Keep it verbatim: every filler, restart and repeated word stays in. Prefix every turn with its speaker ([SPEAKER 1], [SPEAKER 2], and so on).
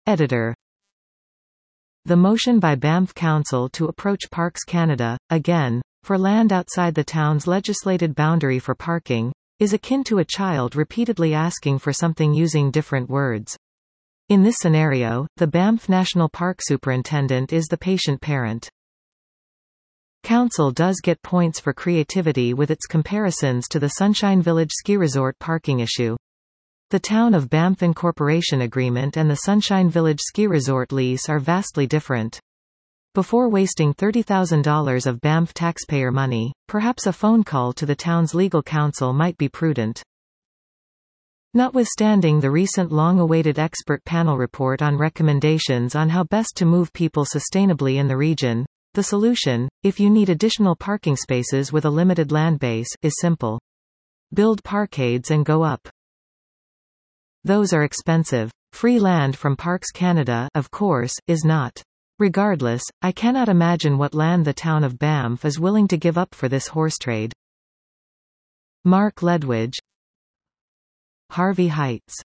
[SPEAKER 1] Editor. The motion by Banff Council to approach Parks Canada, again, for land outside the town's legislated boundary for parking, is akin to a child repeatedly asking for something using different words. In this scenario, the Banff National Park Superintendent is the patient parent. Council does get points for creativity with its comparisons to the Sunshine Village Ski Resort parking issue. The Town of Banff Incorporation Agreement and the Sunshine Village Ski Resort lease are vastly different. Before wasting thirty thousand dollars of Banff taxpayer money, perhaps a phone call to the town's legal counsel might be prudent. Notwithstanding the recent long-awaited expert panel report on recommendations on how best to move people sustainably in the region, the solution, if you need additional parking spaces with a limited land base, is simple. Build parkades and go up. Those are expensive. Free land from Parks Canada, of course, is not. Regardless, I cannot imagine what land the town of Banff is willing to give up for this horse trade. Mark Ledwidge, Harvey Heights.